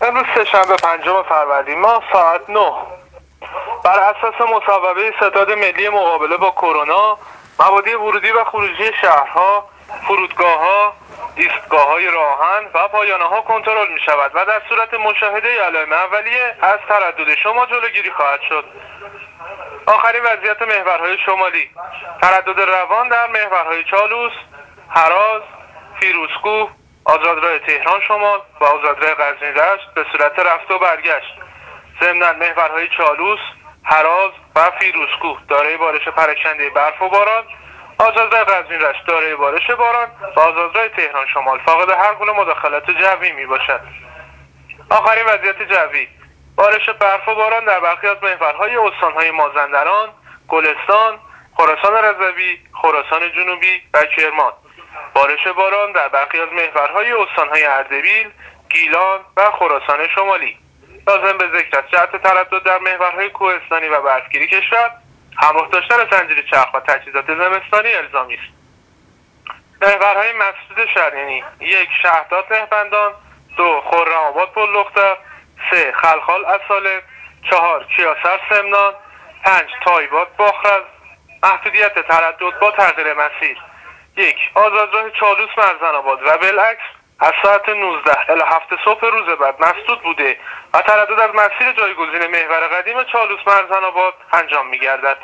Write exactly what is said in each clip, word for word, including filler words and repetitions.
امروز سه‌شنبه پنجم فروردین ماه ساعت نه بر اساس مصوبه ستاد ملی مقابله با کرونا مبادی ورودی و خروجی شهرها، فرودگاه‌ها، ایستگاه‌های راهن و پایانه‌ها کنترل می‌شود و در صورت مشاهده علائم اولیه از تردد شما جلوگیری خواهد شد. آخرین وضعیت محورهای شمالی: تردد روان در محورهای چالوس، هراز، فیروزکوه، آزادراه تهران شمال و آزادراه قزوین رشت به صورت رفت و برگشت. ضمناً محورهای چالوس، هراز و فیروزکوه دارای بارش پراکنده برف و باران، آزادراه قزوین رشت دارای بارش باران و آزادراه تهران شمال فاقد هر گونه مداخلت جوی می باشد. آخرین وضعیت جوی: بارش برف و باران در برخی از محورهای استانهای مازندران، گلستان، خراسان رضوی، خراسان جنوبی و کرمان. بارش باران در برخی از محورهای استانهای اردبیل، گیلان و خراسان شمالی. لازم به ذکر است جهت تردد در محورهای کوهستانی و برفگیری کشور همراه داشتن زنجیر چرخ و تجهیزات زمستانی الزامی است. محورهای مسدود شرینی: یک شهرداد مهربندان، دو خرم‌آباد پل‌لخته، سه خلخال اصاله، چهار کیاسر سمنان، پنج تایبات باخرز. محدودیت تردد با تغییر مسیر: یک آزادراه چالوس مرزن‌آباد و بالعکس از ساعت نوزده الی هفت صبح روز بعد مسدود بوده و تردد از مسیر جایگزین محور قدیم چالوس مرزن‌آباد انجام می‌گردد.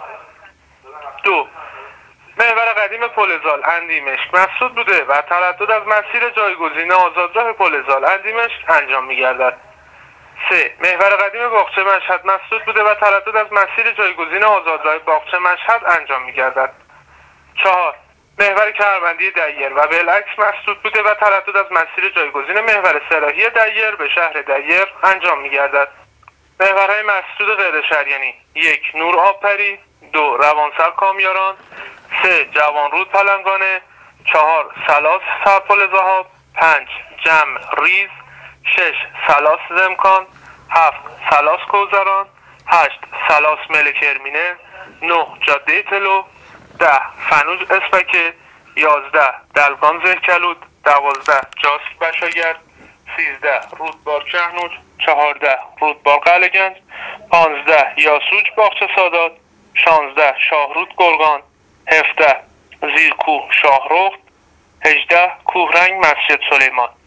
دو محور قدیم پلزال اندیمشک مسدود بوده و تردد از مسیر جایگزین آزادراه پلزال اندیمشک انجام می‌گردد. سه محور قدیم باغچه مشهد مسدود بوده و تردد از مسیر جایگزین آزادراه باغچه مشهد انجام می‌گردد. چهار محور کمربندی دیر و بالعکس مسدود بوده و تردد از مسیر جایگزین محور سلاحی دیر به شهر دیر انجام می‌گردد. محورهای مسدود غیر شریانی: یک نور آبپری، دو روانسر کامیاران، سه جوانرود پلنگانه، چهار سلاس سرپل ذهاب، پنج جمع ریز، شش سلاس زمکان، هفت سلاس کوزران، هشت سلاس ملک ارمینه، نه جاده تلو، ده فنوز اسپکه، یازده دلگان زهکلود، دوازده جاسک بشاگرد، سیزده رودبار کهنوج، چهارده رودبار قلعه‌گنج، پانزده یاسوج باغچه سادات، شانزده شاهرود گرگان، هفده زیرکوه شاهرخت، هجده کوهرنگ مسجد سلیمان.